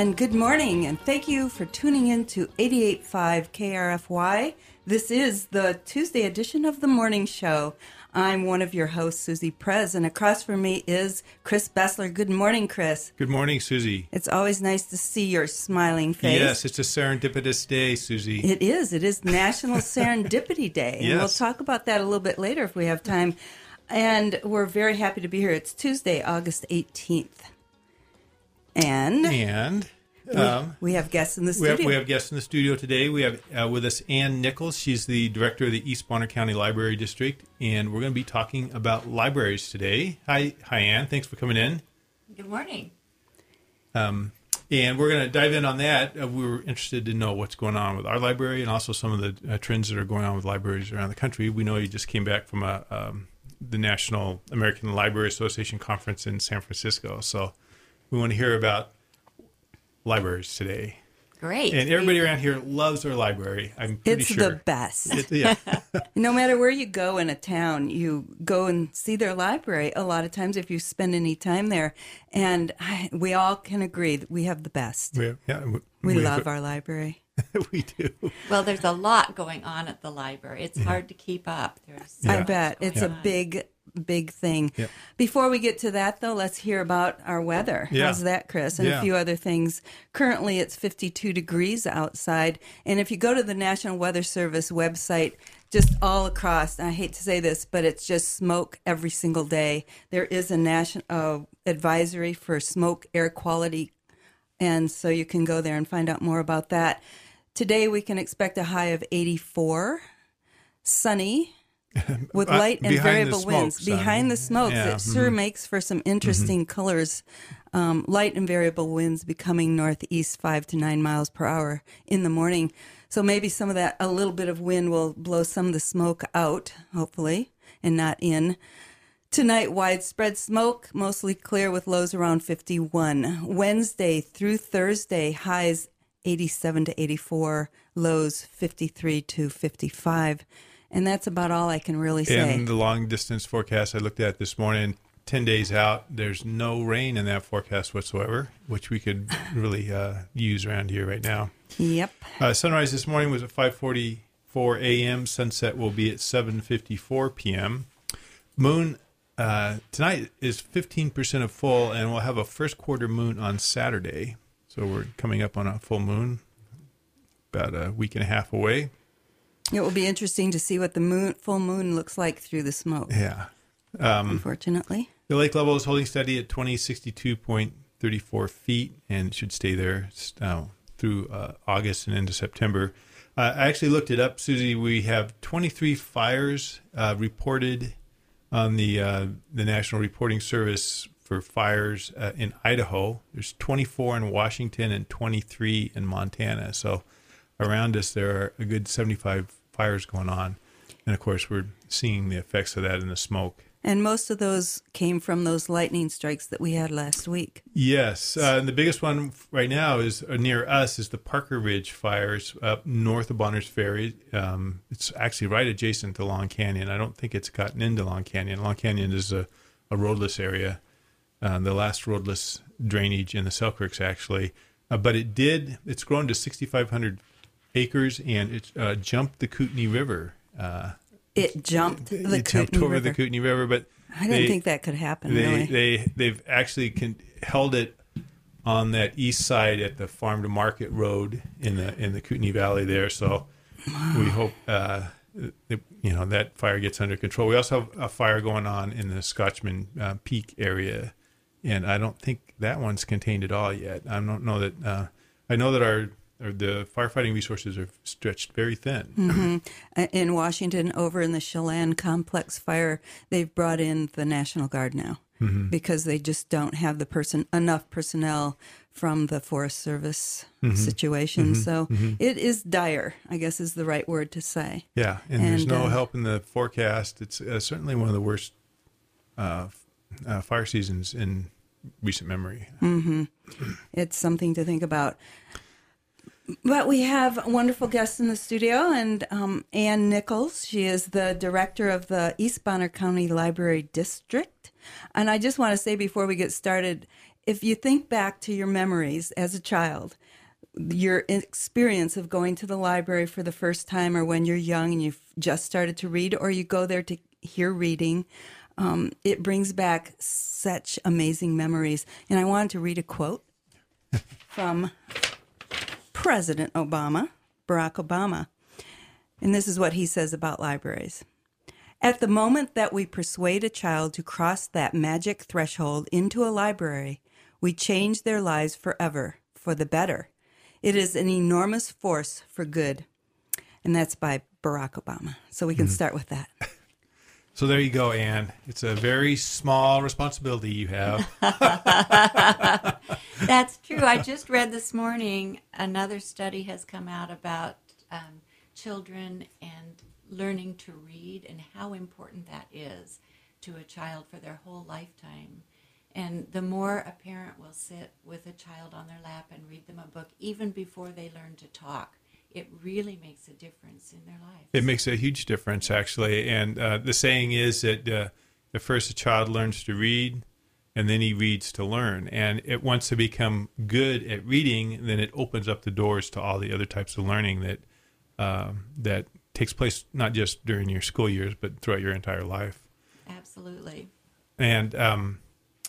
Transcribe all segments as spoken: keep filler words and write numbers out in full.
And good morning, and thank you for tuning in to eighty-eight point five K R F Y. This is the Tuesday edition of the morning show. I'm one of your hosts, Susie Prez, and across from me is Chris Bessler. Good morning, Chris. Good morning, Susie. It's always nice to see your smiling face. Yes, it's a serendipitous day, Susie. It is. It is National Serendipity Day. Yes. And we'll talk about that a little bit later if we have time. And we're very happy to be here. It's Tuesday, August eighteenth. And, And um, we, we have guests in the we studio. have, we have guests in the studio today. We have uh, with us Ann Nichols. She's the director of the East Bonner County Library District, and we're going to be talking about libraries today. Hi, hi, Ann. Thanks for coming in. Good morning. Um, and we're going to dive in on that. Uh, we were interested to know what's going on with our library and also some of the uh, trends that are going on with libraries around the country. We know you just came back from a um, the National American Library Association conference in San Francisco, so we want to hear about libraries today. Great. And everybody around here loves their library, I'm pretty it's sure. the best. It, yeah. No matter where you go in a town, you go and see their library a lot of times if you spend any time there. And I, we all can agree that we have the best. we, yeah, we, We, we- love our library. we do. Well, there's a lot going on at the library. It's hard to keep up. There's Yeah. I bet. It's a going on. big, big thing. Yep. Before we get to that, though, let's hear about our weather. Yeah. How's that, Chris? And Yeah. a few other things. Currently, it's fifty-two degrees outside. And if you go to the National Weather Service website, just all across, and I hate to say this, but it's just smoke every single day. There is a national uh, advisory for smoke air quality, and so you can go there and find out more about that. Today, we can expect a high of eighty-four, sunny, with Uh, light and behind the variable smoke, winds. son. Behind the smoke, Yeah, it sure mhm. makes for some interesting colors. Um, light and variable winds becoming northeast five to nine miles per hour in the morning. So maybe some of that, a little bit of wind will blow some of the smoke out, hopefully, and not in. Tonight, widespread smoke, mostly clear with lows around fifty-one. Wednesday through Thursday, highs eighty-seven to eighty-four, lows fifty-three to fifty-five. And that's about all I can really say. And the long distance forecast I looked at this morning, ten days out, there's no rain in that forecast whatsoever, which we could really uh, use around here right now. Yep. Uh, sunrise this morning was at five forty-four a.m. Sunset will be at seven fifty-four p.m. Moon uh, tonight is fifteen percent of full, and we'll have a first quarter moon on Saturday. So we're coming up on a full moon, about a week and a half away. It will be interesting to see what the moon, full moon looks like through the smoke, Yeah. Um, unfortunately. the lake level is holding steady at twenty sixty-two point three four feet, and it should stay there uh, through uh, August and into September. Uh, I actually looked it up, Susie. We have twenty-three fires uh, reported on the uh, the National Reporting Service for fires uh, in Idaho. There's twenty-four in Washington and twenty-three in Montana. So around us, there are a good seventy-five fires going on. And, of course, we're seeing the effects of that in the smoke. And most of those came from those lightning strikes that we had last week. Yes. Uh, and the biggest one right now is uh, near us is the Parker Ridge fires up north of Bonner's Ferry. Um, it's actually right adjacent to Long Canyon. I don't think it's gotten into Long Canyon. Long Canyon is a, a roadless area, uh, the last roadless drainage in the Selkirks, actually. Uh, but it did, it's grown to sixty-five hundred acres, and it uh, jumped the Kootenai River. Uh, It jumped the it jumped Kootenai over River. the Kootenai River, but I didn't they- think that could happen, they really. they they've actually con- held it on that east side at the Farm to Market Road in the in the Kootenai Valley there. So we hope uh, it, you know that fire gets under control. We also have a fire going on in the Scotchman uh, Peak area, and I don't think that one's contained at all yet. I don't know that. Uh, I know that our or the firefighting resources are stretched very thin. Mm-hmm. In Washington, over in the Chelan Complex fire, they've brought in the National Guard now Mm-hmm. because they just don't have the person enough personnel from the Forest Service Mm-hmm. situation. Mm-hmm. So Mm-hmm. it is dire, I guess is the right word to say. Yeah, and, there's And, no uh, help in the forecast. It's uh, certainly one of the worst uh, f- uh, fire seasons in recent memory. Mm-hmm. It's something to think about. But we have a wonderful guest in the studio, and um, Ann Nichols. She is the director of the East Bonner County Library District. And I just want to say before we get started, if you think back to your memories as a child, your experience of going to the library for the first time, or when you're young and you've just started to read, or you go there to hear reading, um, it brings back such amazing memories. And I wanted to read a quote from President Obama, Barack Obama. And this is what he says about libraries. At the moment that we persuade a child to cross that magic threshold into a library, we change their lives forever, for the better. It is an enormous force for good. And that's by Barack Obama. So we can mm-hmm. start with that. So there you go, Anne. It's a very small responsibility you have. That's true. I just read this morning, another study has come out about um, children and learning to read and how important that is to a child for their whole lifetime. And the more a parent will sit with a child on their lap and read them a book, even before they learn to talk, it really makes a difference in their lives. It makes a huge difference, actually. And uh, the saying is that uh, at first a child learns to read, and then he reads to learn. And it wants to become good at reading, then it opens up the doors to all the other types of learning that um, that takes place not just during your school years, but throughout your entire life. Absolutely. And um,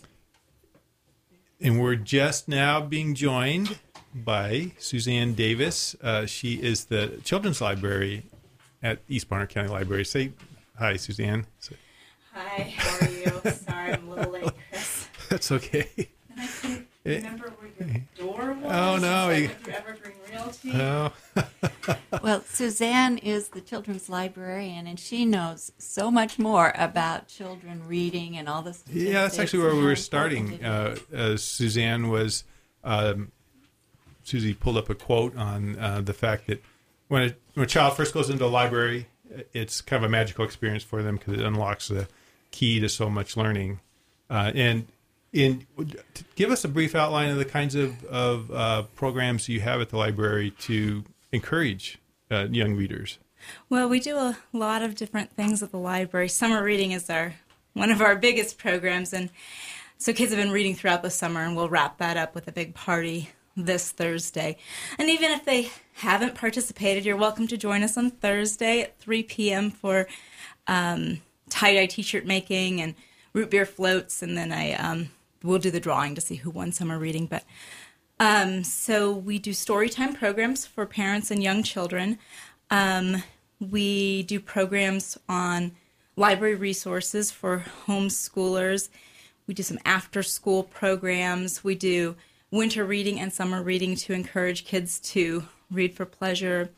and we're just now being joined by Suzanne Davis. Uh, she is the children's library at East Bonner County Library. Say hi, Suzanne. Say. Hi, how are you? Sorry, I'm a little late, Chris. That's okay. And I couldn't remember where your door was. Oh, no. You went through Evergreen Realty. Oh. Well, Suzanne is the children's librarian, and she knows so much more about children reading and all this. Yeah, that's actually where we were starting. Uh, uh, Suzanne was... Um, Susie pulled up a quote on uh, the fact that when a, when a child first goes into a library, it's kind of a magical experience for them because it unlocks the key to so much learning. Uh, and in give us a brief outline of the kinds of, of uh, programs you have at the library to encourage uh, young readers. Well, we do a lot of different things at the library. Summer reading is our one of our biggest programs, and so kids have been reading throughout the summer, and we'll wrap that up with a big party this Thursday. And even if they haven't participated, you're welcome to join us on Thursday at three p.m. for um, tie-dye t-shirt making and root beer floats, and then I um, we'll do the drawing to see who won summer reading. But um, so we do story time programs for parents and young children. Um, we do programs on library resources for homeschoolers. We do some after-school programs. We do winter reading and summer reading to encourage kids to read for pleasure.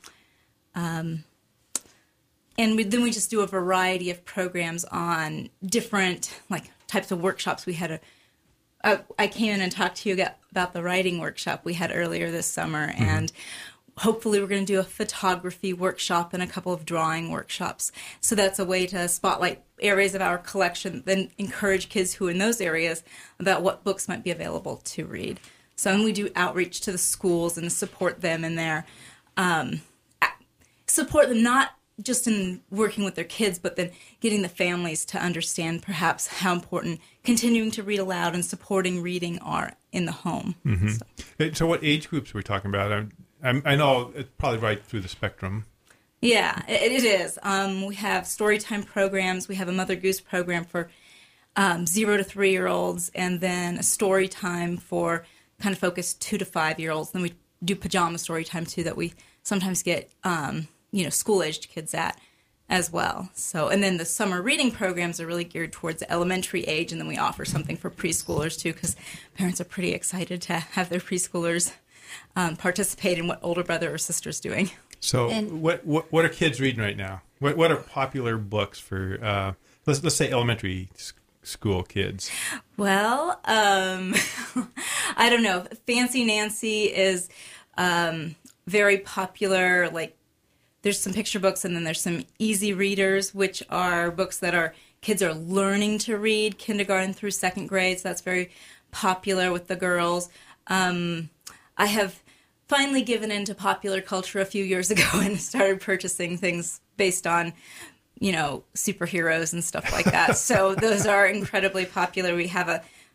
Um, and we, then we just do a variety of programs on different like types of workshops. We had a, a I came in and talked to you about the writing workshop we had earlier this summer, mm-hmm. and hopefully we're going to do a photography workshop and a couple of drawing workshops. So that's a way to spotlight areas of our collection, then encourage kids who are in those areas about what books might be available to read. So and we do outreach to the schools and support them in their, um, support them not just in working with their kids, but then getting the families to understand perhaps how important continuing to read aloud and supporting reading are in the home. Mm-hmm. So. so what age groups are we talking about? I'm, I'm, I know it's probably right through the spectrum. Yeah, it, it is. Um, we have storytime programs. We have a Mother Goose program for um, zero to three-year-olds, and then a story time for kind of focused two to five-year-olds. Then we do pajama story time, too, that we sometimes get, um, you know, school-aged kids at as well. So, and then the summer reading programs are really geared towards the elementary age, and then we offer something for preschoolers, too, because parents are pretty excited to have their preschoolers um, participate in what older brother or sister's doing. So and, what, what what are kids reading right now? What what are popular books for, uh, let's, let's say elementary school kids? Well, um, I don't know. Fancy Nancy is um, very popular. Like, there's some picture books, and then there's some easy readers, which are books that are kids are learning to read, kindergarten through second grade. So that's very popular with the girls. Um, I have finally given into popular culture a few years ago and started purchasing things based on, you know, superheroes and stuff like that. So those are incredibly popular. We have a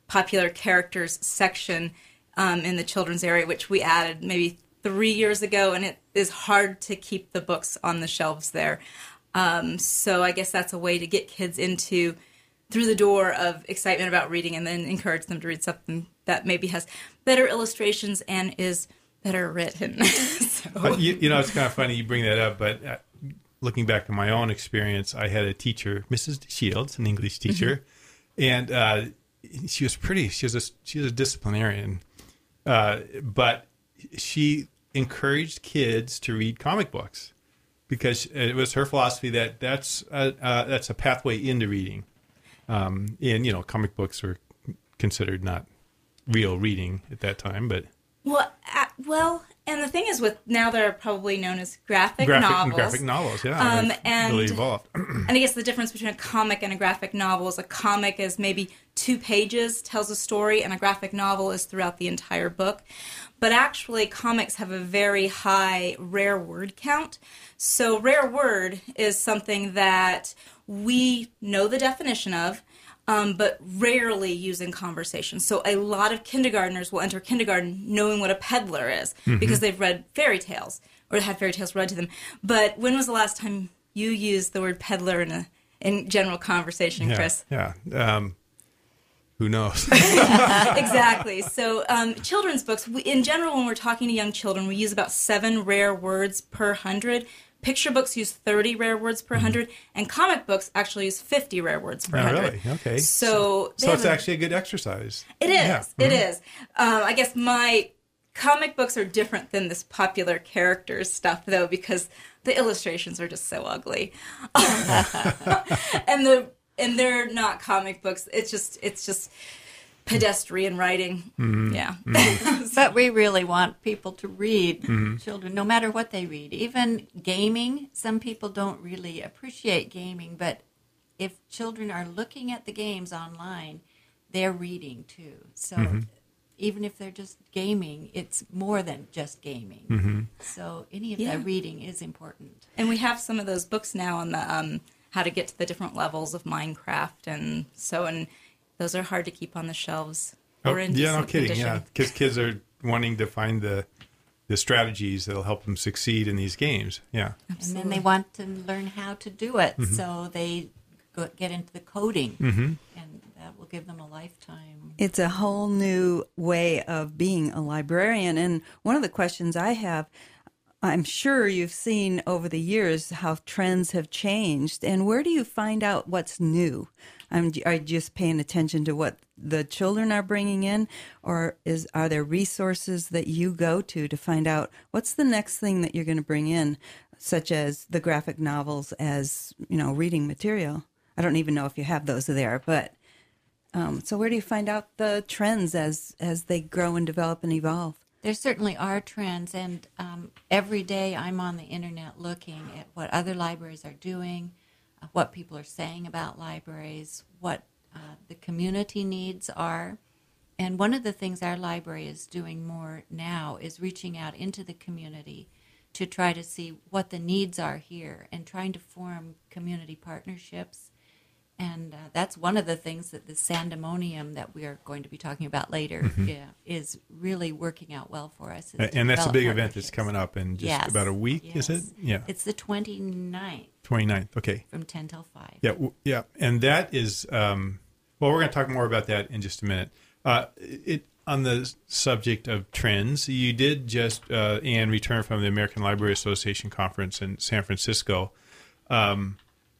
popular characters section um, in the children's area, which we added maybe three years ago, and it is hard to keep the books on the shelves there. Um, so I guess that's a way to get kids into through the door of excitement about reading, and then encourage them to read something that maybe has better illustrations and is better written. so. But you, you know, it's kind of funny you bring that up, but uh, looking back to my own experience, I had a teacher, Missus Shields, an English teacher, mm-hmm. and uh, she was pretty, she was a, she was a disciplinarian, uh, but she encouraged kids to read comic books because it was her philosophy that that's a, uh, that's a pathway into reading. Um, and, you know, comic books were considered not real reading at that time, but... Well, uh, well, and the thing is, with now they're probably known as graphic, graphic novels. Graphic novels, yeah. Um, and, really evolved. And I guess the difference between a comic and a graphic novel is a comic is maybe two pages, tells a story, and a graphic novel is throughout the entire book. But actually, comics have a very high rare word count. So rare word is something that we know the definition of, Um, but rarely use in conversation. So a lot of kindergartners will enter kindergarten knowing what a peddler is mm-hmm. because they've read fairy tales or had fairy tales read to them. But when was the last time you used the word peddler in a in general conversation, yeah, Chris? Yeah. Um, who knows? Exactly. So um, children's books, we, in general, when we're talking to young children, we use about seven rare words per hundred. Picture books use thirty rare words per mm-hmm. hundred, and comic books actually use fifty rare words per oh, hundred. Really? Okay. So, so it's a, actually a good exercise. It is. Yeah. It mm-hmm. is. Um, I guess my comic books are different than this popular characters stuff, though, because the illustrations are just so ugly, and the and they're not comic books. It's just it's just. pedestrian writing. Mm-hmm. Yeah. Mm-hmm. But we really want people to read, mm-hmm. children, no matter what they read. Even gaming, some people don't really appreciate gaming, but if children are looking at the games online, they're reading too. So mm-hmm. even if they're just gaming, it's more than just gaming. Mm-hmm. So any of yeah. that reading is important. And we have some of those books now on the um, how to get to the different levels of Minecraft, and so and those are hard to keep on the shelves. Oh, yeah, no kidding. Condition. Yeah, because kids are wanting to find the the strategies that'll help them succeed in these games. Yeah, absolutely. And then they want to learn how to do it, mm-hmm. so they go, get into the coding, mm-hmm. and that will give them a lifetime. It's a whole new way of being a librarian. And one of the questions I have, I'm sure you've seen over the years how trends have changed. And where do you find out what's new? Um, are you just paying attention to what the children are bringing in, or is are there resources that you go to to find out what's the next thing that you're going to bring in, such as the graphic novels as, you know, reading material? I don't even know if you have those there, but um, so where do you find out the trends as as they grow and develop and evolve? There certainly are trends, and um, every day I'm on the internet looking at what other libraries are doing, what people are saying about libraries, what uh, the community needs are. And one of the things our library is doing more now is reaching out into the community to try to see what the needs are here and trying to form community partnerships. And uh, that's one of the things that the Sandemonium that we are going to be talking about later mm-hmm. yeah, is really working out well for us. And that's a big event that's coming up in just yes. about a week, yes. is it? Yeah. It's the twenty-ninth. twenty-ninth, okay. From ten till five. Yeah, w- yeah. And that is, um, well, we're going to talk more about that in just a minute. Uh, it on the subject of trends, you did just, uh, Anne, return from the American Library Association conference in San Francisco. Um,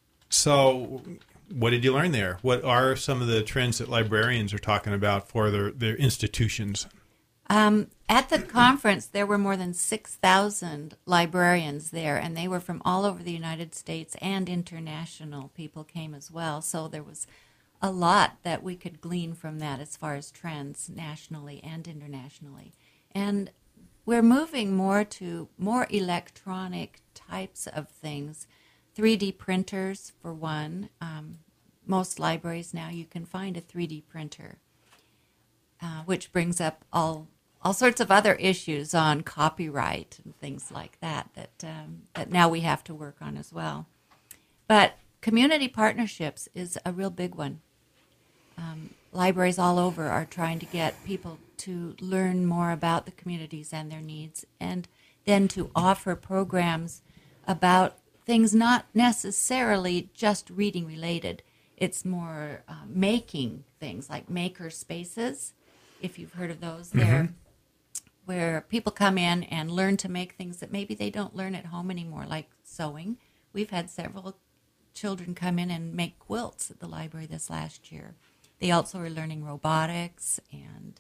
so... What did you learn there? What are some of the trends that librarians are talking about for their, their institutions? Um, at the conference, there were more than six thousand librarians there, and they were from all over the United States, and international people came as well. So there was a lot that we could glean from that as far as trends nationally and internationally. And we're moving more to more electronic types of things. three D printers, for one. Um, most libraries now you can find a three D printer, uh, which brings up all all sorts of other issues on copyright and things like that that um, that now we have to work on as well. But community partnerships is a real big one. Um, libraries all over are trying to get people to learn more about the communities and their needs, and then to offer programs about things not necessarily just reading related. It's more uh, making things, like maker spaces, if you've heard of those. Mm-hmm. They're where people come in and learn to make things that maybe they don't learn at home anymore, like sewing. We've had several children come in and make quilts at the library this last year. They also are learning robotics and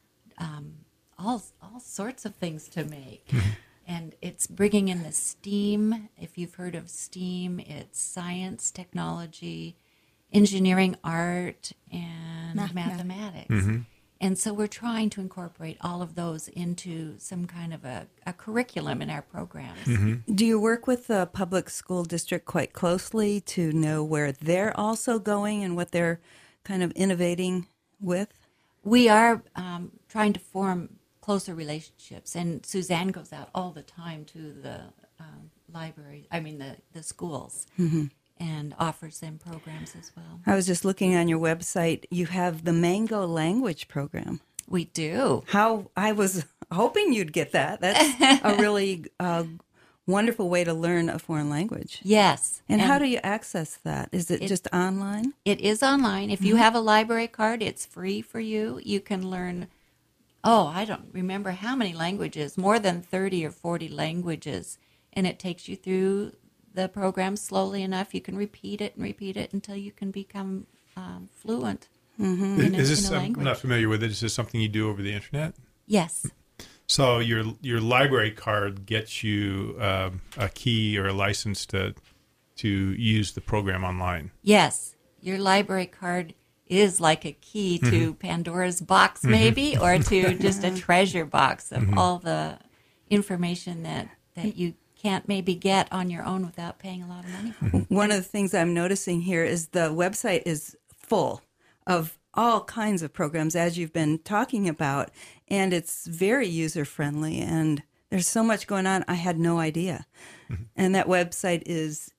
um, all all sorts of things to make. And it's bringing in the STEAM. If you've heard of STEAM, it's science, technology, engineering, art, and Math- mathematics. Mm-hmm. And so we're trying to incorporate all of those into some kind of a, a curriculum in our programs. Mm-hmm. Do you work with the public school district quite closely to know where they're also going and what they're kind of innovating with? We are um, trying to form closer relationships, and Suzanne goes out all the time to the um, library, I mean the, the schools, mm-hmm. and offers them programs as well. I was just looking on your website. You have the Mango Language Program. We do. How I was hoping you'd get that. That's a really uh, wonderful way to learn a foreign language. Yes. And, and how do you access that? Is it, it just online? It is online. If you have a library card, it's free for you. You can learn, oh, I don't remember how many languages, more than thirty or forty languages. And it takes you through the program slowly enough. You can repeat it and repeat it until you can become um, fluent Mm-hmm. in, a, Is this, in a I'm language. not familiar with it. Is this something you do over the internet? Yes. So your your library card gets you um, a key or a license to to use the program online. Yes. Your library card is like a key to Mm-hmm. Pandora's box, maybe, or to just a treasure box of Mm-hmm. all the information that, that you can't maybe get on your own without paying a lot of money for. One of the things I'm noticing here is the website is full of all kinds of programs, as you've been talking about, and it's very user-friendly, and there's so much going on, I had no idea. Mm-hmm. And that website is,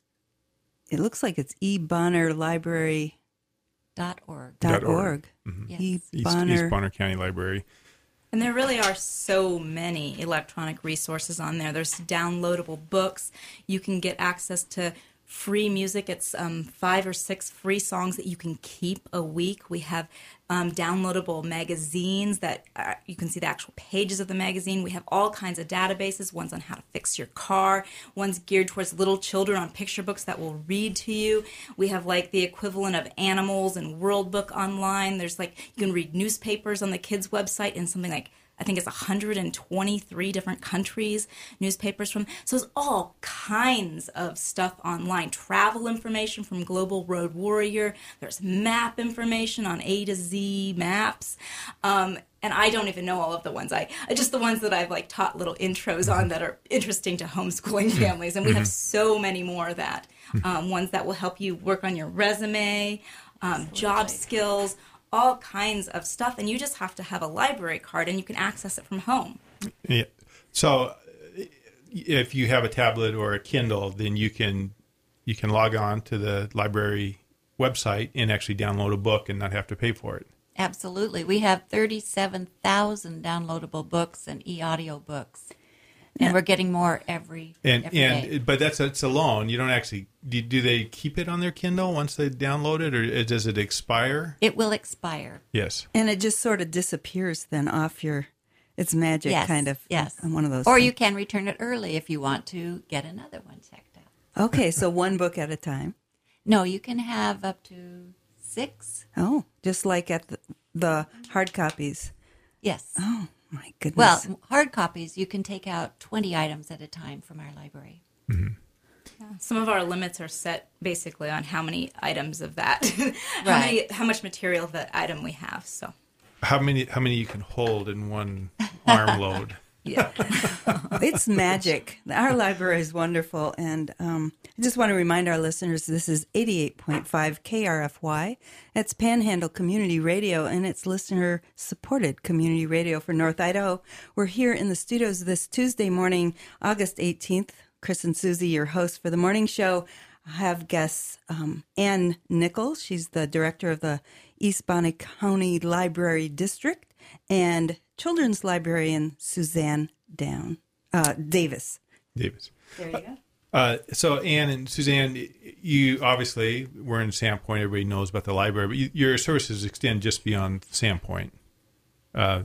it looks like it's e bonner library Dot org. dot Dot org. org. Mm-hmm. Yes. E. East, Bonner. East Bonner County Library. And there really are so many electronic resources on there. There's downloadable books. You can get access to free music. It's um, five or six free songs that you can keep a week. We have um, downloadable magazines that uh, you can see the actual pages of the magazine. We have all kinds of databases, ones on how to fix your car, ones geared towards little children on picture books that will read to you. We have like the equivalent of Animals and World Book online. There's like, you can read newspapers on the kids' website in something like, I think it's one hundred twenty-three different countries, newspapers from. So there's all kinds of stuff online. Travel information from Global Road Warrior. There's map information on A to Z maps. Um, and I don't even know all of the ones. I just the ones that I've like taught little intros on that are interesting to homeschooling families. And we have so many more of that. Um, ones that will help you work on your resume, um, job skills, all kinds of stuff, and you just have to have a library card and you can access it from home. Yeah. So if you have a tablet or a Kindle, then you can you can log on to the library website and actually download a book and not have to pay for it. Absolutely. We have thirty-seven thousand downloadable books and e-audio books. And we're getting more every, And every and day. but that's it's a loan. You don't actually do, do they keep it on their Kindle once they download it, or does it expire? It will expire. Yes. And it just sort of disappears then off your, it's magic Yes, kind of. yes. One of those. Or things. you can return it early if you want to get another one checked out. Okay, so one book at a time. No, you can have up to six. Oh, just like at the, the hard copies. Yes. Oh, my goodness. Well, hard copies, you can take out twenty items at a time from our library. Some of our limits are set basically on how many items of that, how, Right. many, how much material of that item we have. So, How many how many you can hold in one arm load? yeah. It's magic. Our library is wonderful. And um, I just want to remind our listeners this is eighty-eight point five K R F Y. It's Panhandle Community Radio, and it's listener-supported community radio for North Idaho. We're here in the studios this Tuesday morning, August eighteenth. Chris and Susie, your hosts for the morning show. have guests um, Ann Nichols. She's the director of the East Bonny County Library District, and children's librarian Suzanne Down, uh, Davis. Davis. There you go. Uh, so, Ann and Suzanne, you obviously were in Sandpoint. Everybody knows about the library, but you, your services extend just beyond Sandpoint uh,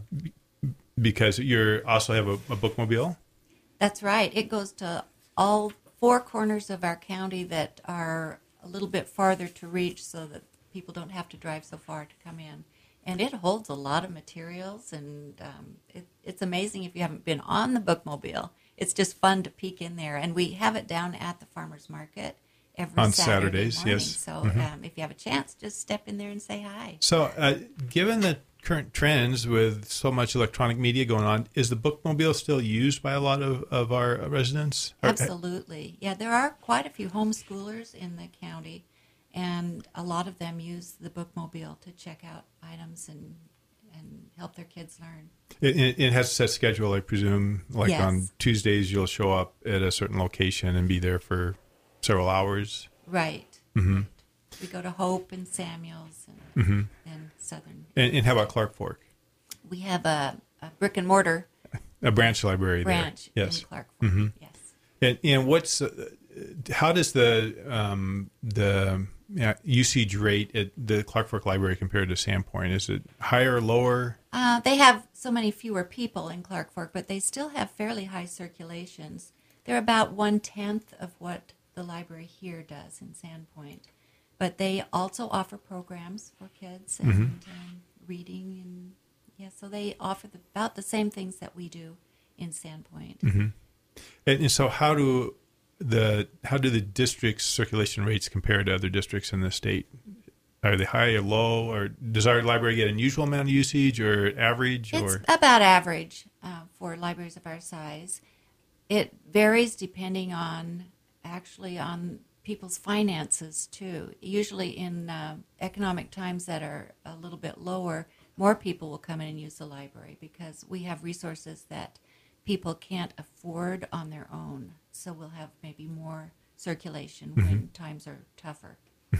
because you also have a, a bookmobile. That's right. It goes to all four corners of our county that are a little bit farther to reach so that people don't have to drive so far to come in. And it holds a lot of materials, and um, it, it's amazing if you haven't been on the bookmobile. It's just fun to peek in there. And we have it down at the farmer's market every on Saturday Saturdays, morning. yes. So Mm-hmm. um, if you have a chance, just step in there and say hi. So, uh, given the current trends with so much electronic media going on, is the bookmobile still used by a lot of, of our residents? Or- Absolutely. Yeah, there are quite a few homeschoolers in the county, and a lot of them use the bookmobile to check out items and and help their kids learn. It, it, it has a set schedule, I presume. Like Yes. on Tuesdays, you'll show up at a certain location and be there for several hours. Right. Mm-hmm. right. We go to Hope and Samuels and, Mm-hmm. and Southern. And, and how about Clark Fork? We have a, a brick and mortar A branch library branch there. Yes. in Clark Fork. Mm-hmm. Yes. And, and what's uh, how does the um, the yeah, usage rate at the Clark Fork Library compared to Sandpoint? Is it higher, lower? Uh, they have so many fewer people in Clark Fork, but they still have fairly high circulations. They're about one-tenth of what the library here does in Sandpoint. But they also offer programs for kids and Mm-hmm. um, reading. And yeah, so they offer the, about the same things that we do in Sandpoint. Mm-hmm. And, and so, how do the how do the district's circulation rates compare to other districts in the state? Are they high or low, or does our library get an unusual amount of usage, or average, It's or about average uh, for libraries of our size. It varies depending on, actually, on people's finances, too. Usually in uh, economic times that are a little bit lower, more people will come in and use the library because we have resources that people can't afford on their own. So we'll have maybe more circulation Mm-hmm. when times are tougher.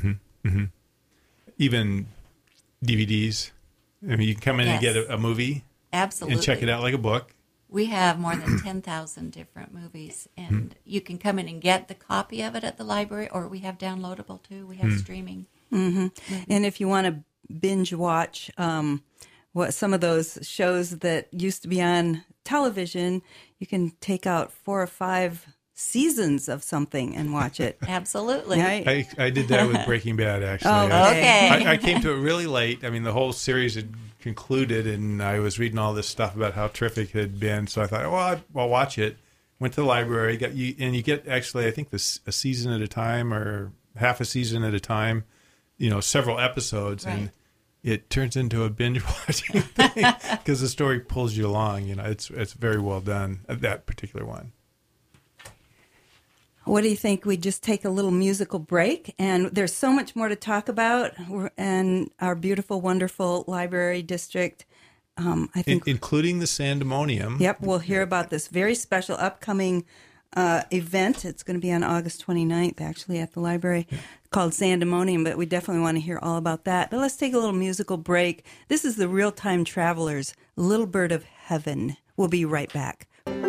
even D V Ds? I mean, you can come in and Yes. get a, a movie Absolutely. and check it out like a book. We have more than ten thousand different movies, and you can come in and get the copy of it at the library, or we have downloadable too. We have streaming. And if you want to binge watch um, what some of those shows that used to be on television, you can take out four or five seasons of something and watch it. Absolutely. Right? I, I did that with Breaking Bad, actually. Oh, I- Okay. I, I came to it really late. I mean, the whole series had concluded, and I was reading all this stuff about how terrific it had been. So I thought, well, I'd- I'll watch it. Went to the library, got you, and you get actually, I think, this a season at a time or half a season at a time. You know, several episodes, and Right. it turns into a binge watching thing because the story pulls you along. You know, it's it's very well done. That particular one. What do you think? We just take a little musical break, and there's so much more to talk about, We're- and our beautiful, wonderful library district. Um, I In, think. including the Sandemonium. Yep, we'll hear about this very special upcoming uh, event. It's going to be on August twenty-ninth, actually, at the library, called Sandemonium, but we definitely want to hear all about that. But let's take a little musical break. This is the Real Time Travelers, Little Bird of Heaven. We'll be right back.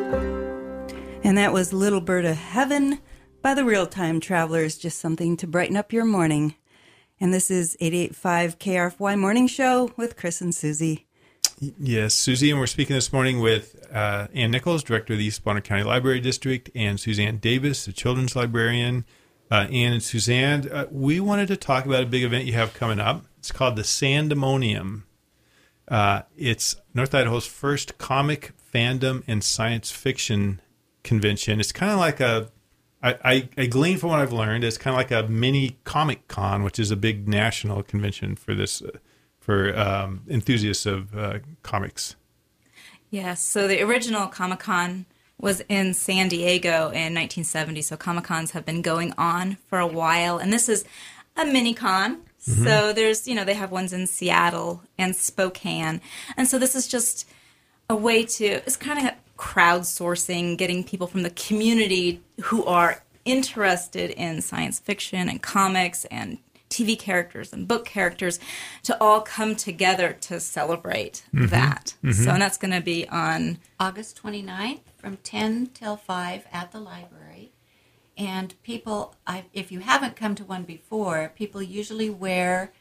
And that was Little Bird of Heaven by the Real Time Travelers, just something to brighten up your morning. And this is eighty-eight point five K R F Y Morning Show with Chris and Susie. Yes, Susie, and we're speaking this morning with uh, Ann Nichols, Director of the East Bonner County Library District, and Suzanne Davis, the Children's Librarian. Uh, Ann and Suzanne, uh, we wanted to talk about a big event you have coming up. It's called the Sandemonium. Uh, it's North Idaho's first comic, fandom, and science fiction convention. It's kind of like a, I, I, I glean from what I've learned, it's kind of like a mini Comic Con, which is a big national convention for this, uh, for um, enthusiasts of uh, comics. Yes, so the original Comic-Con was in San Diego in nineteen seventy, so Comic-Cons have been going on for a while, and this is a mini-con. Mm-hmm. So there's, you know, they have ones in Seattle and Spokane, and so this is just a way to, it's kind of crowdsourcing, getting people from the community who are interested in science fiction and comics and T V characters and book characters to all come together to celebrate mm-hmm. that. Mm-hmm. So and that's going to be on August twenty-ninth from ten till five at the library. And people, I, if you haven't come to one before, people usually wear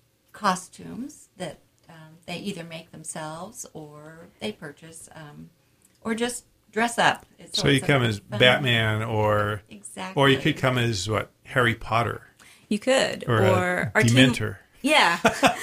costumes that um, they either make themselves or they purchase um, or just dress up. So, so you come as fun. Batman or exactly. or you could come as what, Harry Potter. You could. Or, or our Dementor. Teen, yeah.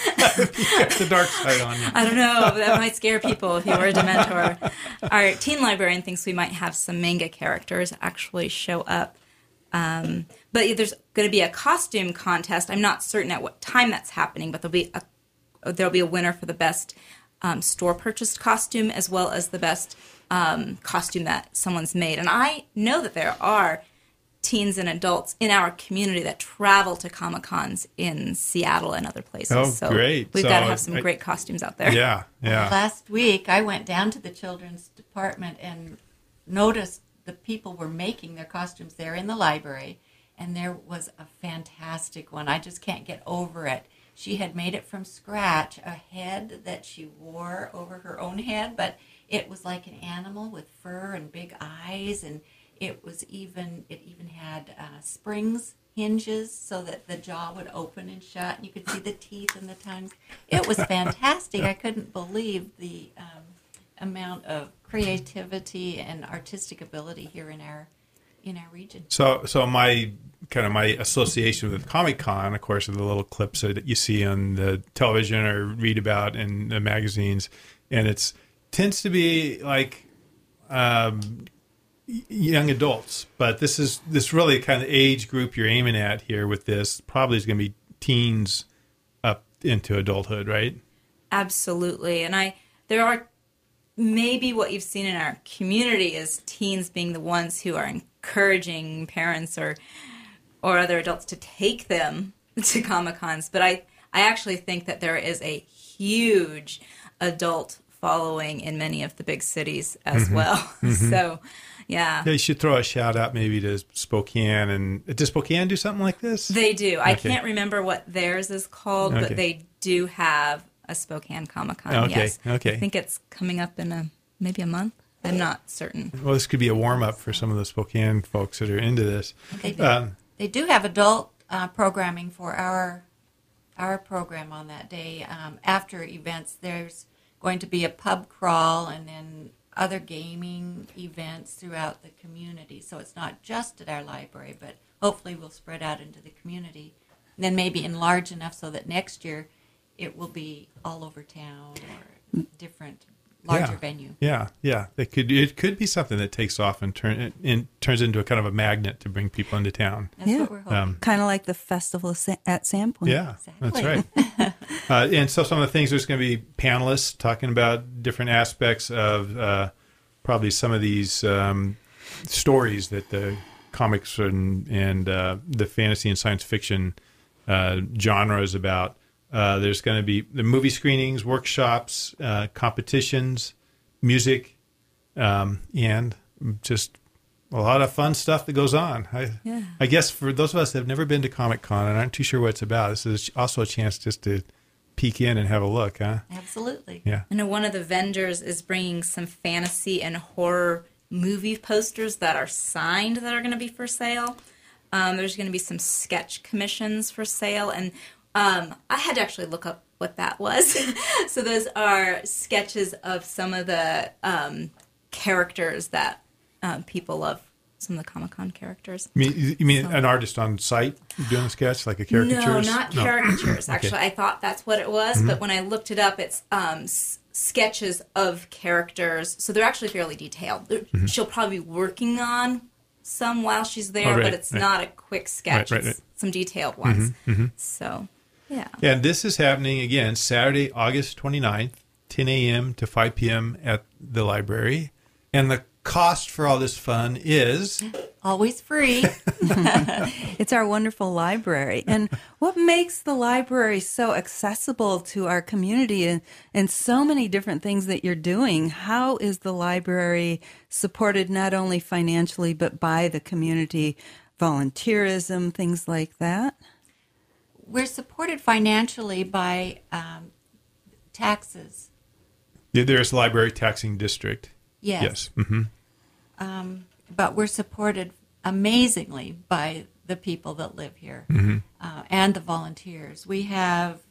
The dark side on you. I don't know. That might scare people if you were a Dementor. Our teen librarian thinks we might have some manga characters actually show up. Um, but there's going to be a costume contest. I'm not certain at what time that's happening, but there'll be a, there'll be a winner for the best um, store-purchased costume as well as the best um, costume that someone's made. And I know that there are teens and adults in our community that travel to Comic-Cons in Seattle and other places. Oh, so great. We've so got to have some I, great costumes out there. Yeah, yeah. Last week, I went down to the children's department and noticed the people were making their costumes there in the library, and there was a fantastic one. I just can't get over it. She had made it from scratch, a head that she wore over her own head, but it was like an animal with fur and big eyes, and it was even it even had uh, springs, hinges, so that the jaw would open and shut, and you could see the teeth and the tongue. It was fantastic. I couldn't believe the um, amount of creativity and artistic ability here in our in our region. So, so my kind of my association with Comic-Con, of course, are the little clips that you see on the television or read about in the magazines, and it's tends to be like um, young adults. But this is this really kind of age group you're aiming at here with this. Probably is going to be teens up into adulthood, right? Absolutely, and I there are. Maybe what you've seen in our community is teens being the ones who are encouraging parents or or other adults to take them to Comic-Cons. But I, I actually think that there is a huge adult following in many of the big cities as mm-hmm. well. Mm-hmm. So, yeah. They should throw a shout out maybe to Spokane. And does Spokane do something like this? They do. Okay. I can't remember what theirs is called, okay. but they do have a Spokane Comic-Con, okay, yes. Okay. I think it's coming up in a maybe a month. I'm not certain. Well, this could be a warm-up for some of the Spokane folks that are into this. They do, um, they do have adult uh, programming for our our program on that day. Um, after events, there's going to be a pub crawl and then other gaming events throughout the community. So it's not just at our library, but hopefully we'll spread out into the community. And then maybe enlarge enough so that next year it will be all over town or different, larger yeah, venue. Yeah, yeah. It could it could be something that takes off and turn and turns into a kind of a magnet to bring people into town. That's yeah. what we're hoping. Um, kind of like the festival at Sandpoint. Yeah, exactly. That's right. uh, and so some of the things, there's going to be panelists talking about different aspects of uh, probably some of these um, stories that the comics and, and uh, the fantasy and science fiction uh, genre is about. Uh, there's going to be the movie screenings, workshops, uh, competitions, music, um, and just a lot of fun stuff that goes on. I, yeah. I guess for those of us that have never been to Comic-Con and aren't too sure what it's about, this is also a chance just to peek in and have a look, huh? Absolutely. Yeah. I know one of the vendors is bringing some fantasy and horror movie posters that are signed that are going to be for sale. Um, there's going to be some sketch commissions for sale, and Um, I had to actually look up what that was. So those are sketches of some of the um, characters that um, people love, some of the Comic-Con characters. You mean, you mean so, an artist on site doing a sketch, like a caricature? No, not no. caricatures. Actually, okay. I thought that's what it was, mm-hmm. but when I looked it up, it's um, s- sketches of characters. So they're actually fairly detailed. Mm-hmm. She'll probably be working on some while she's there, oh, right, but it's right. not a quick sketch. Right, right, it's right. some detailed ones. Mm-hmm, mm-hmm. So... Yeah. And this is happening, again, Saturday, August twenty-ninth, ten a.m. to five p.m. at the library. And the cost for all this fun is... Always free. It's our wonderful library. And what makes the library so accessible to our community and, and so many different things that you're doing? How is the library supported not only financially but by the community volunteerism, things like that? We're supported financially by um, taxes. Yeah, there's library taxing district. Yes. Yes. Mm-hmm. Um, but we're supported amazingly by the people that live here Mm-hmm. uh, and the volunteers. We have,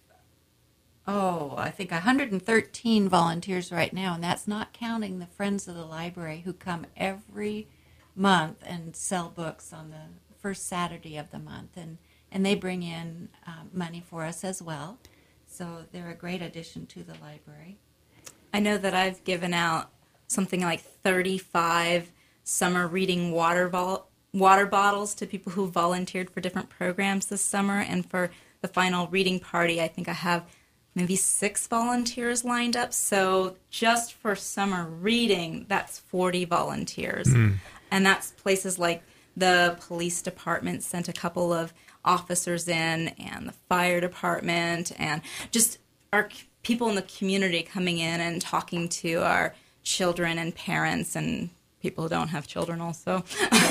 oh, I think one hundred thirteen volunteers right now, and that's not counting the Friends of the Library who come every month and sell books on the first Saturday of the month, and, and they bring in uh, money for us as well. So they're a great addition to the library. I know that I've given out something like thirty-five summer reading water bottle water bottles to people who volunteered for different programs this summer. And for the final reading party, I think I have maybe six volunteers lined up. So just for summer reading, that's forty volunteers. Mm. And that's places like the police department sent a couple of officers in, and the fire department, and just our people in the community coming in and talking to our children and parents and people who don't have children also.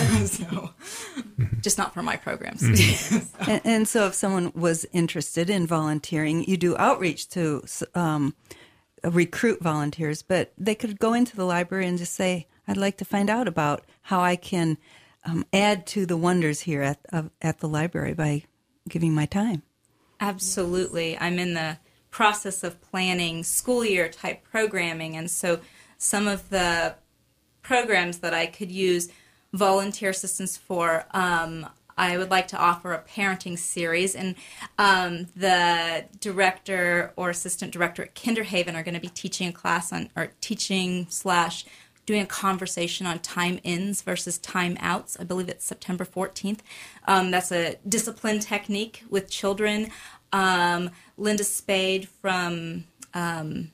So just not for my programs. Mm-hmm. so. And, and so if someone was interested in volunteering, you do outreach to um, recruit volunteers, but they could go into the library and just say, I'd like to find out about how I can um, add to the wonders here at, uh, at the library by giving my time. Absolutely. I'm in the process of planning school year type programming, and so some of the programs that I could use volunteer assistance for, um, I would like to offer a parenting series, and um, the director or assistant director at Kinderhaven are going to be teaching a class on, or teaching slash doing a conversation on time ins versus time outs. I believe it's September fourteenth. Um, that's a discipline technique with children. Um, Linda Spade from um,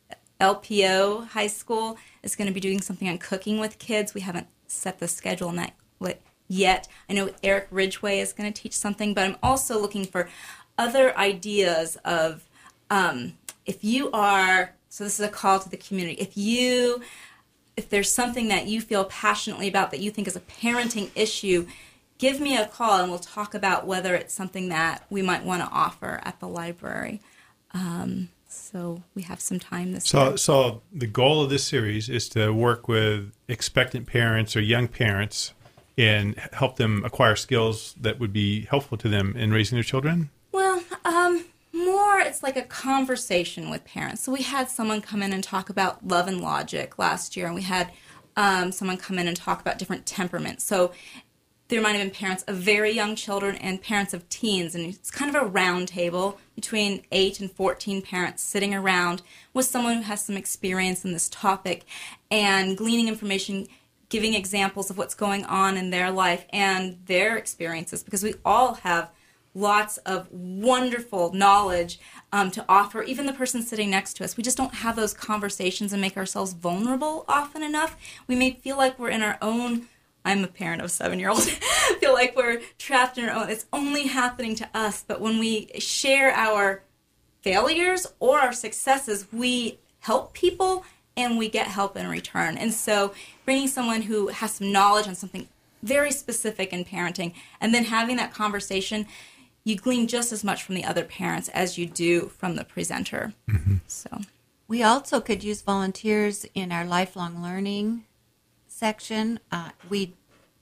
L P O High School is going to be doing something on cooking with kids. We haven't set the schedule on that yet. I know Eric Ridgway is going to teach something, but I'm also looking for other ideas of um, if you are, so this is a call to the community, if you, if there's something that you feel passionately about that you think is a parenting issue, give me a call and we'll talk about whether it's something that we might want to offer at the library. Um, so we have some time this so, year. So the goal of this series is to work with expectant parents or young parents and help them acquire skills that would be helpful to them in raising their children? Well, um, more it's like a conversation with parents. So we had someone come in and talk about love and logic last year, and we had um, someone come in and talk about different temperaments. So there might have been parents of very young children and parents of teens, and it's kind of a round table between eight and fourteen parents sitting around with someone who has some experience in this topic and gleaning information, giving examples of what's going on in their life and their experiences, because we all have lots of wonderful knowledge um, to offer, even the person sitting next to us. We just don't have those conversations and make ourselves vulnerable often enough. We may feel like we're in our own, I'm a parent of a seven-year-old, feel like we're trapped in our own, it's only happening to us. But when we share our failures or our successes, we help people and we get help in return. And so bringing someone who has some knowledge on something very specific in parenting and then having that conversation, you glean just as much from the other parents as you do from the presenter. Mm-hmm. So we also could use volunteers in our lifelong learning section. Uh, we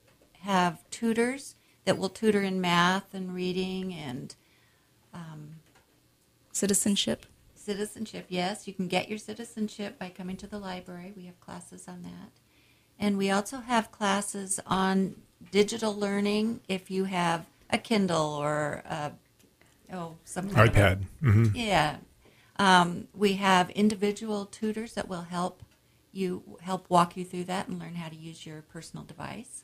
have tutors that will tutor in math and reading and um, citizenship. Citizenship, yes. You can get your citizenship by coming to the library. We have classes on that. And we also have classes on digital learning if you have a Kindle or a, oh, some kind iPad. Of a, mm-hmm. Yeah. Um, we have individual tutors that will help you help walk you through that and learn how to use your personal device.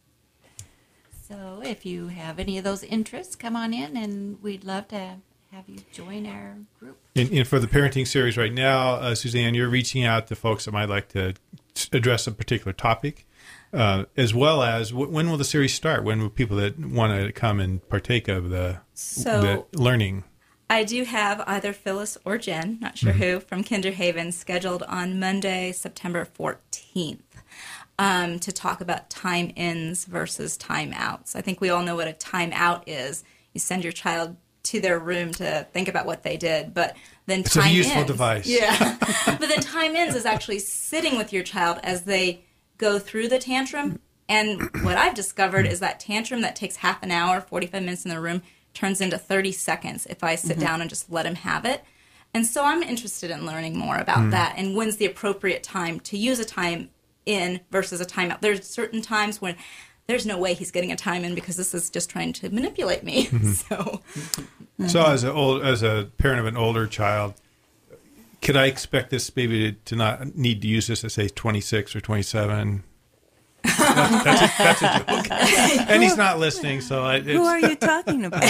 So if you have any of those interests, come on in, and we'd love to have you join our group. And, and for the parenting series right now, uh, Suzanne, you're reaching out to folks that might like to address a particular topic, uh, as well as w- when will the series start? When will people that want to come and partake of the, so, the learning? I do have either Phyllis or Jen, not sure mm-hmm. who, from Kinderhaven scheduled on Monday, September fourteenth. um, to talk about time ins versus time outs. I think we all know what a time out is. You send your child to their room to think about what they did, but then it's time a useful ins, device. Yeah, but then time ins is actually sitting with your child as they go through the tantrum. And what I've discovered is that tantrum that takes half an hour, forty-five minutes in the room, turns into thirty seconds if I sit mm-hmm. down and just let him have it. And so I'm interested in learning more about mm. that and when's the appropriate time to use a time in versus a time out. There's certain times when there's no way he's getting a time in because this is just trying to manipulate me. Mm-hmm. So, mm-hmm. so as a old as a parent of an older child, could I expect this baby to, to not need to use this at say twenty-six or twenty-seven? No, that's, a, that's a joke. And he's not listening, so I, it's, who are you talking about?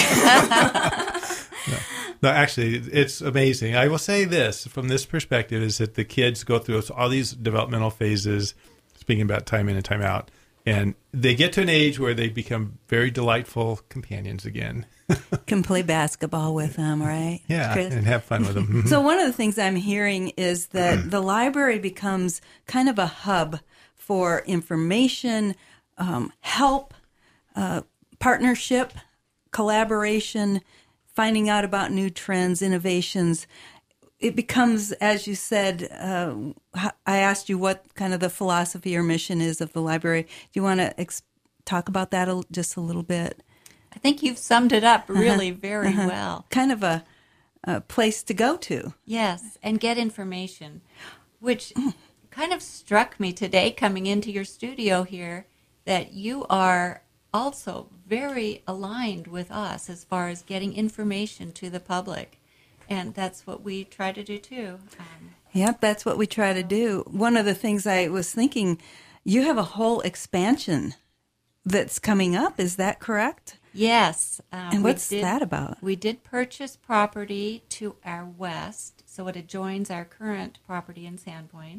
no. No, actually, it's amazing. I will say this from this perspective is that the kids go through all these developmental phases, speaking about time in and time out, and they get to an age where they become very delightful companions again. Can play basketball with them, right? Yeah, Chris? And have fun with them. So one of the things I'm hearing is that the library becomes kind of a hub for information, um, help, uh, partnership, collaboration, finding out about new trends, innovations. It becomes, as you said, uh, I asked you what kind of the philosophy or mission is of the library. Do you want to ex- talk about that a, just a little bit? I think you've summed it up really uh-huh. very uh-huh. well. Kind of a, a place to go to. Yes, and get information, which kind of struck me today coming into your studio here, that you are also very aligned with us as far as getting information to the public. And that's what we try to do too. Um, yep, that's what we try to do. One of the things I was thinking, you have a whole expansion that's coming up. Is that correct? Yes. Um, and what's did, that about? We did purchase property to our west, so it adjoins our current property in Sandpoint.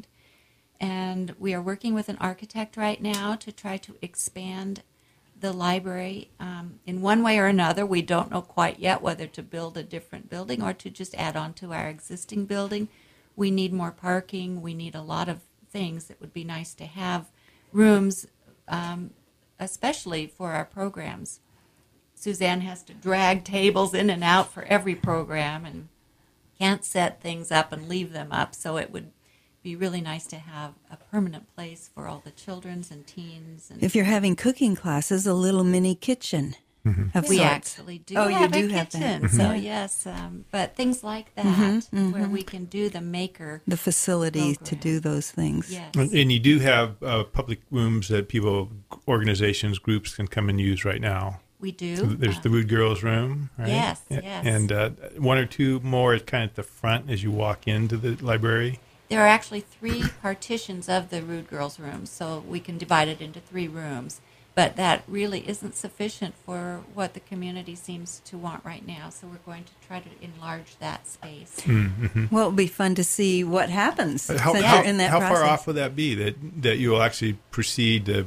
And we are working with an architect right now to try to expand the library um, in one way or another. We don't know quite yet whether to build a different building or to just add on to our existing building. We need more parking. We need a lot of things that would be nice to have. Rooms, um, especially for our programs. Suzanne has to drag tables in and out for every program and can't set things up and leave them up, so it would be really nice to have a permanent place for all the children's and teens. And if you're having cooking classes, a little mini kitchen. Mm-hmm. Of we sorts. actually do oh, have you do a have kitchen, that. so Mm-hmm. yes, um, but things like that, mm-hmm, mm-hmm. where we can do the maker the facility program. to do those things. Yes. And you do have uh, public rooms that people, organizations, groups can come and use right now. We do. So there's um, the Rude Girls Room, right? Yes, yes. And uh, one or two more kind of at the front as you walk into the library. There are actually three partitions of the Rude Girls Room, so we can divide it into three rooms. But that really isn't sufficient for what the community seems to want right now, so we're going to try to enlarge that space. Mm-hmm. Well, it'll be fun to see what happens How, since how, you're in that how process. far off would that be that, that you will actually proceed to,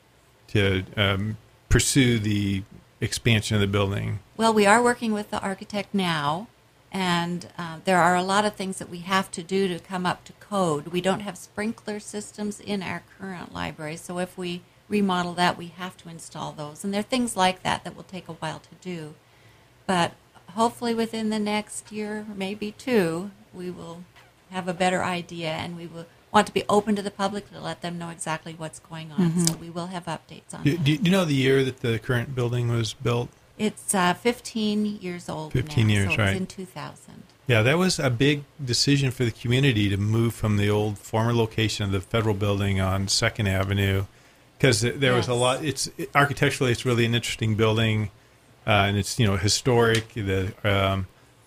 to um, pursue the expansion of the building? Well, we are working with the architect now, and uh, there are a lot of things that we have to do to come up to code. We don't have sprinkler systems in our current library, so if we remodel that, we have to install those. And there are things like that that will take a while to do. But hopefully within the next year, maybe two, we will have a better idea, and we will want to be open to the public to let them know exactly what's going on. Mm-hmm. So we will have updates on Do, that. do you know the year that the current building was built? It's uh, fifteen years old fifteen now, years, so it right. was in two thousand. Yeah, that was a big decision for the community to move from the old former location of the federal building on Second Avenue, because there was a Yes. lot. It's it, architecturally, it's really an interesting building, uh, and it's you know historic. The um,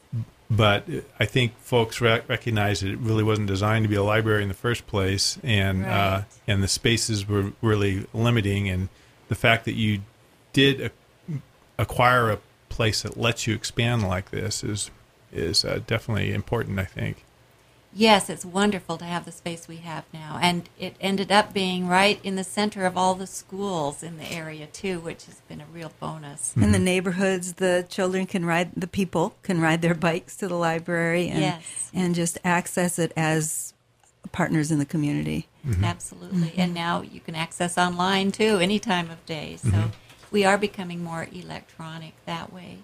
but I think folks rec- recognize that it really wasn't designed to be a library in the first place, and uh, Right. and the spaces were really limiting. And the fact that you did a, acquire a place that lets you expand like this is is uh, definitely important, I think. Yes, it's wonderful to have the space we have now. And it ended up being right in the center of all the schools in the area, too, which has been a real bonus. In the neighborhoods, the children can ride, the people can ride their bikes to the library and Yes. and just access it as partners in the community. Mm-hmm. Absolutely. Mm-hmm. And now you can access online too, any time of day. So Mm-hmm. we are becoming more electronic that way.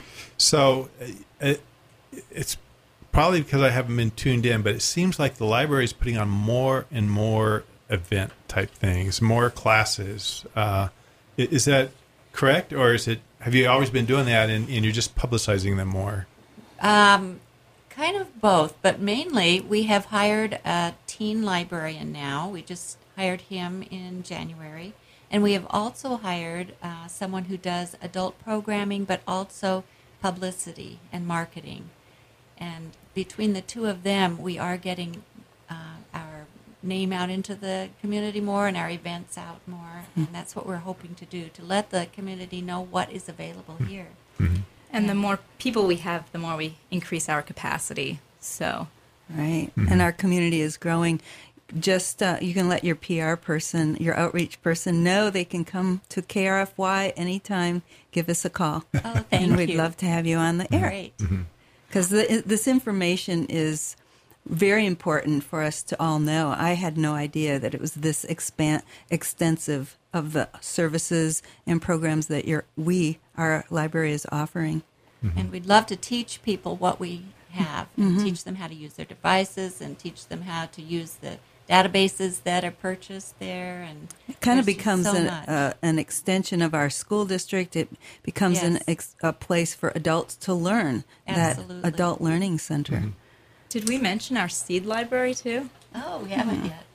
So uh, it's probably because I haven't been tuned in, but it seems like the library is putting on more and more event type things, more classes. Uh, i- is that correct, or is it? Have you always been doing that, and, and you're just publicizing them more? Um, kind of both, but mainly we have hired a teen librarian now. We just hired him in January. And we have also hired uh, someone who does adult programming, but also publicity and marketing. And between the two of them, we are getting uh, our name out into the community more and our events out more. And that's what we're hoping to do, to let the community know what is available here. Mm-hmm. And the more people we have, the more we increase our capacity. So, Right. And our community is growing. Just uh, you can let your P R person, your outreach person know they can come to K R F Y anytime. Give us a call. Oh, thank and we'd you. love to have you on the air. Great. Because this information is very important for us to all know. I had no idea that it was this expand, extensive of the services and programs that your we, our library, is offering. And we'd love to teach people what we have, and teach them how to use their devices, and teach them how to use the databases that are purchased there. And It kind of there's just becomes so an, much. uh, an extension of our school district. It becomes an Yes. ex- a place for adults to learn, Absolutely. that adult learning center. did we mention our seed library too? Oh, we haven't yet.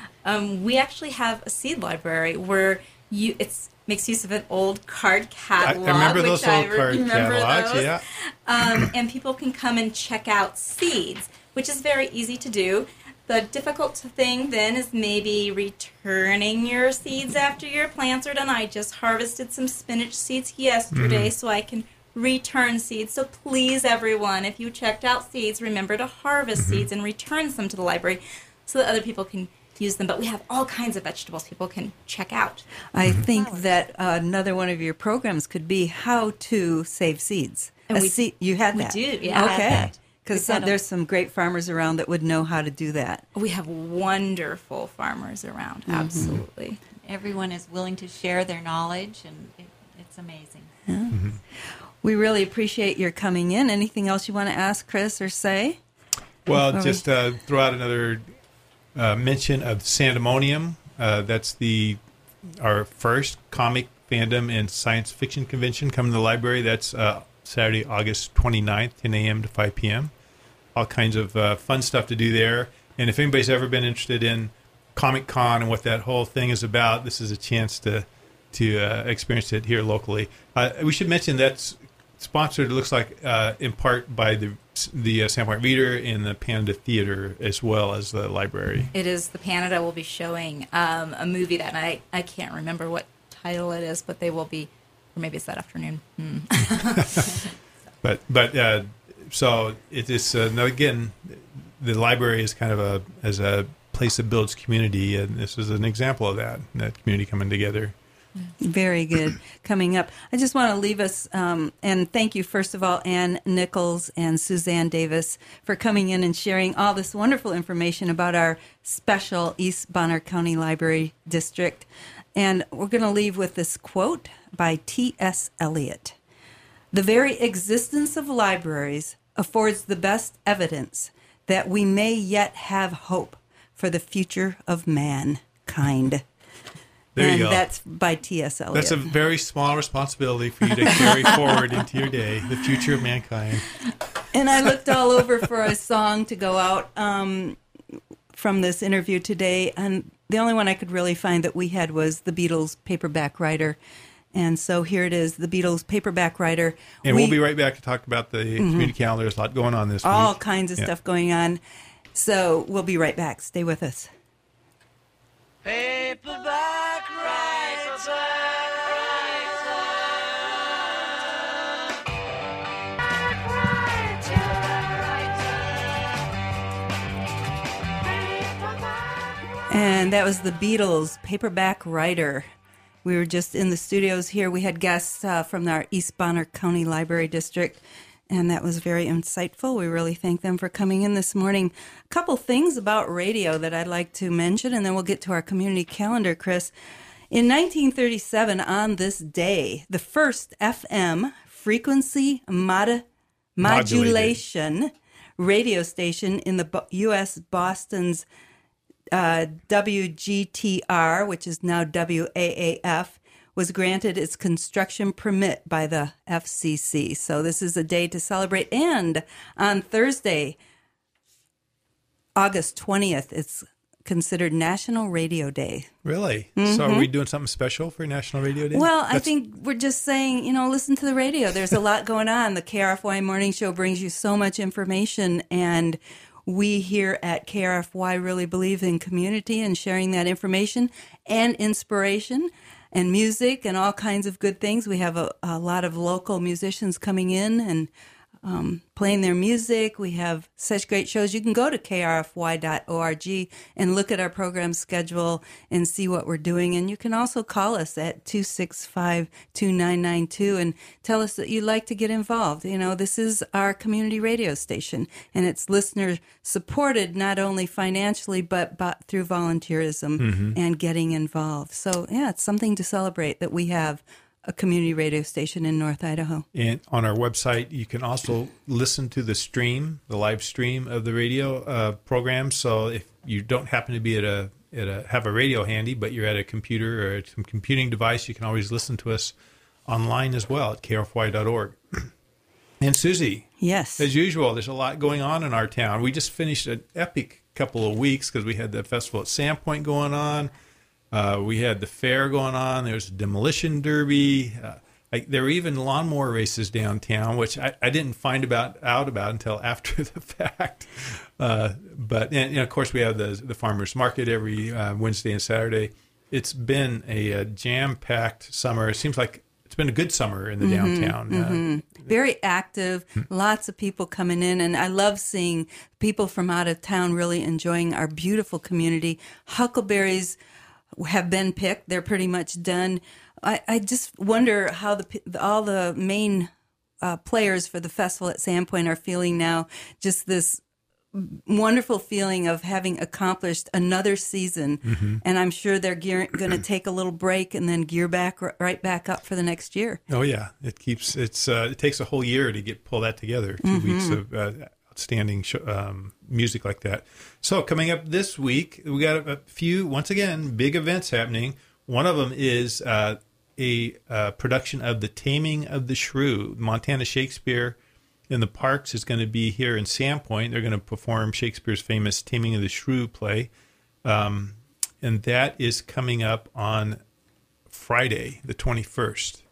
Um, we actually have a seed library where you it's makes use of an old card I, catalog. I remember which those I old re- card remember catalogs. those. Yeah. Um, and people can come and check out seeds, which is very easy to do. The difficult thing then is maybe returning your seeds after your plants are done. I just harvested some spinach seeds yesterday, so I can return seeds. So please, everyone, if you checked out seeds, remember to harvest seeds and return some to the library so that other people can use them. But we have all kinds of vegetables people can check out. I think that uh, another one of your programs could be how to save seeds. And A we- seed- you had we that. do, yeah. We had Okay. that. Because We've had a- there's some great farmers around that would know how to do that. We have wonderful farmers around, absolutely. Everyone is willing to share their knowledge, and it, it's amazing. We really appreciate your coming in. Anything else you want to ask Chris or say? Well, Before we- just uh, throw out another uh, mention of Sandemonium. Uh, that's the our first comic fandom and science fiction convention coming to the library. That's uh, Saturday, August twenty-ninth, ten a.m. to five p.m. All kinds of uh, fun stuff to do there. And if anybody's ever been interested in Comic Con and what that whole thing is about, this is a chance to to uh, experience it here locally. Uh, we should mention that's sponsored, it looks like, uh, in part by the the uh, Sandpoint Reader and the Panda Theater, as well as the library. It is the Canada will be showing um, a movie that night. I can't remember what title it is, but they will be, or maybe it's that afternoon. Hmm. But but uh, so it is uh, now again, the library is kind of a as a place that builds community, and this is an example of that that community coming together. Very good. Coming up, I just want to leave us, um, and thank you, first of all, Ann Nichols and Suzanne Davis, for coming in and sharing all this wonderful information about our special East Bonner County Library District. And we're going to leave with this quote by T S Eliot. The very existence of libraries affords the best evidence that we may yet have hope for the future of mankind. There and you go. that's by T S Eliot. That's a very small responsibility for you to carry forward into your day, the future of mankind. And I looked all over for a song to go out um, from this interview today, and the only one I could really find that we had was the Beatles' Paperback Writer. And so here it is, the Beatles' Paperback Writer. And We- we'll be right back to talk about the community calendar. There's a lot going on this all week. kinds of Yeah. stuff going on. So we'll be right back. Stay with us. Paperback writer. And that was the Beatles' Paperback Writer. We were just in the studios here. We had guests uh, from our East Bonner County Library District. and that was very insightful. We really thank them for coming in this morning. A couple things about radio that I'd like to mention, and then we'll get to our community calendar, Chris. In nineteen thirty-seven, on this day, the first F M frequency mod- modulation radio station in the Bo- U S Boston's uh, W G T R, which is now W A A F, was granted its construction permit by the F C C. So this is a day to celebrate. And on Thursday, August twentieth, it's considered National Radio Day. Really? Mm-hmm. So are we doing something special for National Radio Day? Well, That's... I think we're just saying, you know, listen to the radio. There's a lot going on. The K R F Y Morning Show brings you so much information, and we here at K R F Y really believe in community and sharing that information and inspiration and music and all kinds of good things. We have a, a lot of local musicians coming in and um, playing their music. We have such great shows. You can go to K R F Y dot org and look at our program schedule and see what we're doing. And you can also call us at two six five, two nine nine two and tell us that you'd like to get involved. You know, this is our community radio station, and it's listener supported not only financially, but, but through volunteerism mm-hmm. and getting involved. So, yeah, it's something to celebrate that we have a community radio station in North Idaho. And on our website, you can also listen to the stream, the live stream of the radio uh, program. So if you don't happen to be at a, at a have a radio handy, but you're at a computer or some computing device, you can always listen to us online as well at K R F Y dot org. And Susie, yes, as usual, there's a lot going on in our town. We just finished an epic couple of weeks because we had the festival at Sandpoint going on. Uh, we had the fair going on. There was a demolition derby. Uh, I, there were even lawnmower races downtown, which I, I didn't find about out about until after the fact. Uh, but and, and of course, we have the the farmers market every uh, Wednesday and Saturday. It's been a, a jam-packed summer. It seems like it's been a good summer in the mm-hmm, downtown. Mm-hmm. Uh, Very active, mm-hmm. lots of people coming in, and I love seeing people from out of town really enjoying our beautiful community. Huckleberries have been picked. They're pretty much done. I, I just wonder how the all the main uh, players for the festival at Sandpoint are feeling now. Just this wonderful feeling of having accomplished another season. Mm-hmm. And I'm sure they're going to take a little break and then gear back right back up for the next year. Oh, yeah. It keeps it's uh, it takes a whole year to get pull that together. Two mm-hmm. weeks of uh, outstanding show, um, music like that. So coming up this week, we got a few, once again, big events happening. One of them is uh, a uh, production of The Taming of the Shrew. Montana Shakespeare in the Parks is going to be here in Sandpoint. They're going to perform Shakespeare's famous Taming of the Shrew play. Um, and that is coming up on Friday, the twenty-first.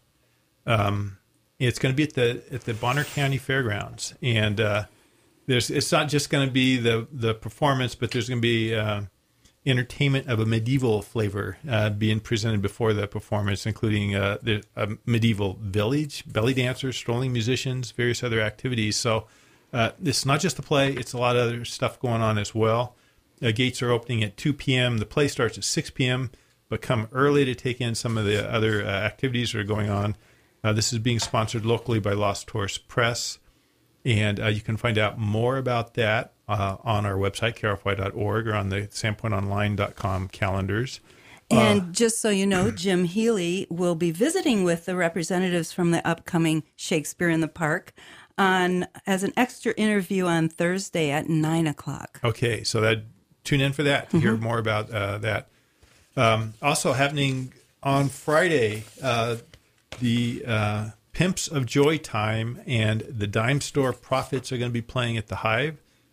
Um, it's going to be at the at the Bonner County Fairgrounds. And uh There's, it's not just going to be the, the performance, but there's going to be uh, entertainment of a medieval flavor uh, being presented before the performance, including uh, the, a medieval village, belly dancers, strolling musicians, various other activities. So uh, it's not just the play, it's a lot of other stuff going on as well. Uh, gates are opening at two p.m. The play starts at six p.m., but come early to take in some of the other uh, activities that are going on. Uh, this is being sponsored locally by Lost Horse Press. And uh, you can find out more about that uh, on our website, K R F Y dot org, or on the sandpoint online dot com calendars. And uh, just so you know, Jim Healy will be visiting with the representatives from the upcoming Shakespeare in the Park on as an extra interview on Thursday at nine o'clock. Okay, so that tune in for that to mm-hmm. hear more about uh, that. Um, also happening on Friday, uh, the... Uh, Pimps of Joy Time and the Dime Store Prophets are going to be playing at the Hive.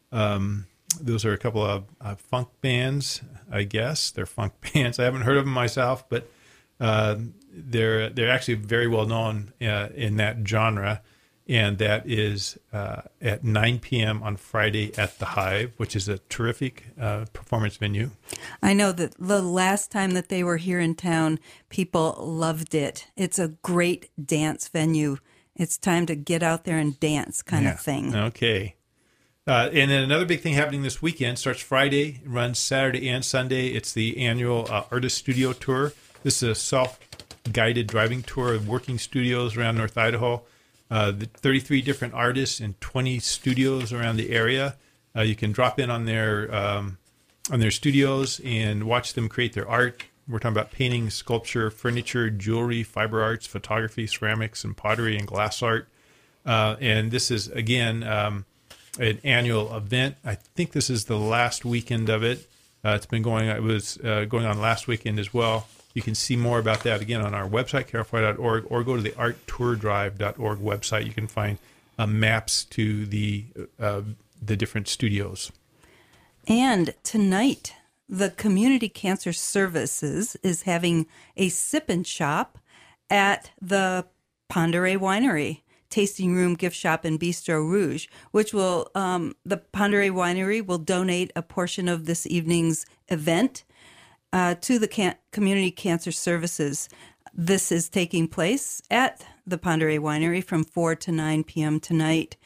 Um, those are a couple of uh, funk bands, I guess. They're funk bands. I haven't heard of them myself, but uh, they're they're actually very well known uh, in that genre. And that is uh, at nine p.m. on Friday at the Hive, which is a terrific uh, performance venue. I know that the last time that they were here in town, people loved it. It's a great dance venue. It's time to get out there and dance kind yeah. of thing. Okay. Uh, and then another big thing happening this weekend starts Friday, runs Saturday and Sunday. It's the annual uh, Artist Studio Tour. This is a self-guided driving tour of working studios around North Idaho. uh, the thirty-three different artists and twenty studios around the area. Uh, you can drop in on their um, on their studios and watch them create their art. We're talking about painting, sculpture, furniture, jewelry, fiber arts, photography, ceramics, and pottery and glass art. Uh, and this is, again, um, an annual event. I think this is the last weekend of it. Uh, it's been going, it was uh, going on last weekend as well. You can see more about that, again, on our website, K R F Y dot org, or go to the art tour drive dot org website. You can find uh, maps to the uh, the different studios. And tonight, the Community Cancer Services is having a sip and shop at the Pend Oreille Winery, tasting room, gift shop, and Bistro Rouge, which will, um, the Pend Oreille Winery will donate a portion of this evening's event uh, to the can- Community Cancer Services. This is taking place at the Pend Oreille Winery from four to nine p.m. tonight.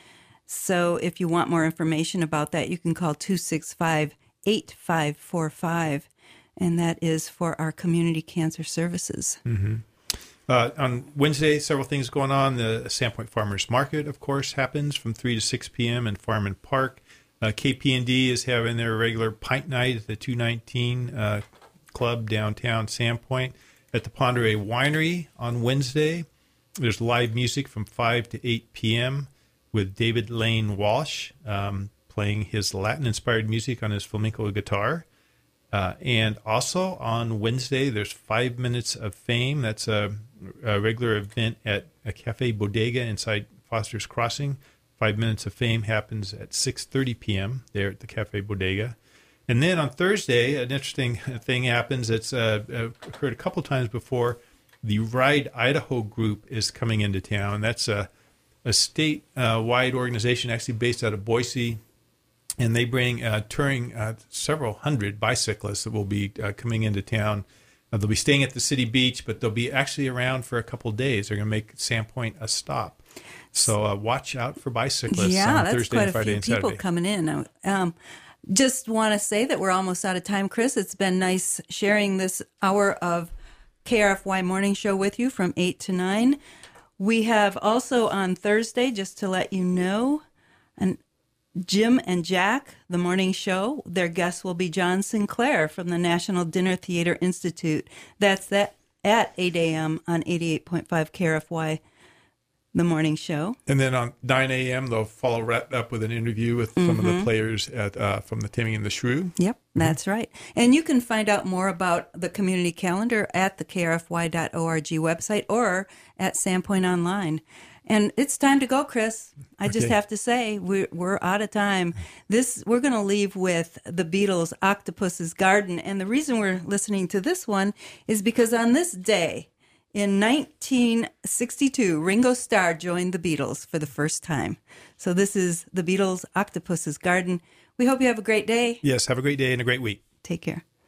So if you want more information about that, you can call two six five, eight five four five, and that is for our Community Cancer Services. Mm-hmm. Uh, on Wednesday, several things going on. The Sandpoint Farmers Market, of course, happens from three to six p.m. in Farm and Park. Uh, K P N D is having their regular pint night at the two nineteen uh, Club downtown Sandpoint. At the Pend Oreille Winery on Wednesday, there's live music from five to eight p.m. with David Lane Walsh um, playing his Latin-inspired music on his flamenco guitar. Uh, and also on Wednesday, there's Five Minutes of Fame. That's a, a regular event at a Cafe Bodega inside Foster's Crossing. Five Minutes of Fame happens at six thirty p.m. there at the Cafe Bodega. And then on Thursday, an interesting thing happens. It's uh, occurred a couple times before. The Ride Idaho group is coming into town. That's a, a state-wide uh, organization actually based out of Boise. And they bring uh, touring uh, several hundred bicyclists that will be uh, coming into town. Uh, they'll be staying at the city beach, but they'll be actually around for a couple of days. They're going to make Sandpoint a stop. So uh, watch out for bicyclists yeah, on that's Thursday quite and a Friday few and people Saturday. coming in. Um, just want to say that we're almost out of time, Chris. It's been nice sharing this hour of K R F Y Morning Show with you from eight to nine. We have also on Thursday, just to let you know, an Jim and Jack, the morning show. Their guest will be John Sinclair from the National Dinner Theater Institute. That's that at eight a.m. on eighty-eight point five K R F Y, the morning show. And then on nine a.m., they'll follow right up with an interview with mm-hmm. some of the players at uh, from the Taming and the Shrew. Yep, mm-hmm. that's right. And you can find out more about the community calendar at the K R F Y dot org website or at Sandpoint Online. And it's time to go, Chris. I just okay. have to say, we're, we're out of time. This We're going to leave with the Beatles' Octopus's Garden. And the reason we're listening to this one is because on this day, in nineteen sixty-two, Ringo Starr joined the Beatles for the first time. So this is the Beatles' Octopus's Garden. We hope you have a great day. Yes, have a great day and a great week. Take care.